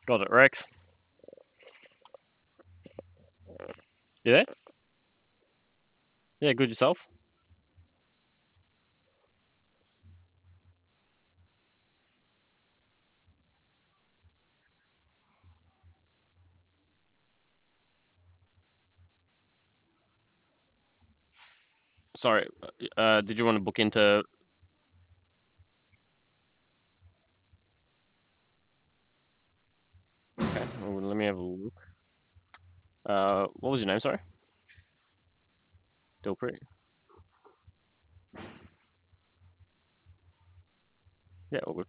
Got it, Rex. You there? Yeah, good yourself. Sorry, did you want to book into? Okay, well, let me have a look. What was your name? Sorry, Dilpreet. Yeah, all good.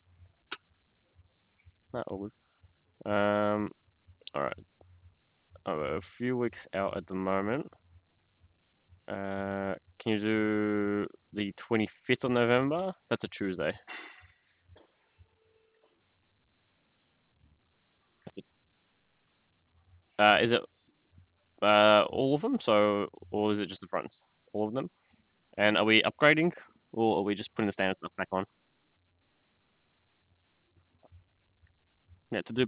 No, all good. All right. I'm a few weeks out at the moment. Can you do the 25th of November? That's a Tuesday. Is it all of them? So, or is it just the fronts? All of them? And are we upgrading, or are we just putting the standard stuff back on? Yeah, to do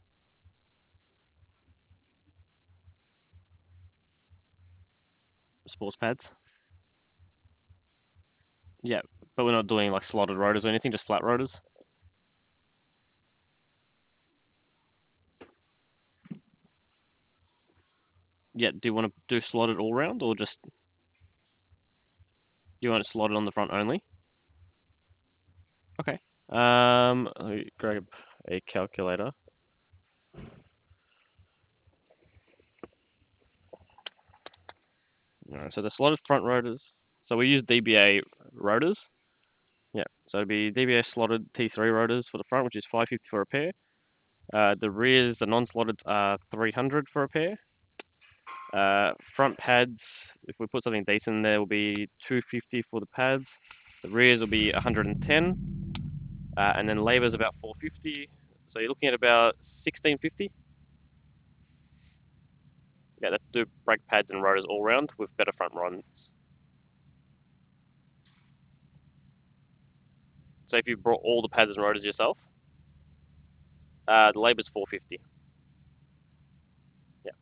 sports pads. Yeah, but we're not doing like slotted rotors or anything, just flat rotors. Yeah, do you want to do slotted all round, or just you want it slotted on the front only? Okay. Let me grab a calculator. Alright, so the slotted front rotors. So we use DBA rotors. Yeah, so it'd be DBA slotted T3 rotors for the front, which is 550 for a pair. The rears, the non-slotted are 300 for a pair. Front pads, if we put something decent in there, will be 250 for the pads. The rears will be 110, and then labor's about 450. So you're looking at about 1650. Yeah, that's do brake pads and rotors all round with better front runs. So if you brought all the pads and rotors yourself, the labor's 450. Yeah,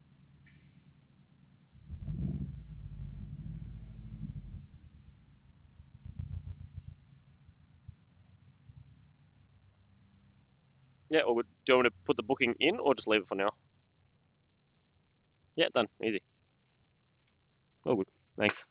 yeah. Or do you want me to put the booking in, or just leave it for now? Yeah, done. Easy. All good. Thanks.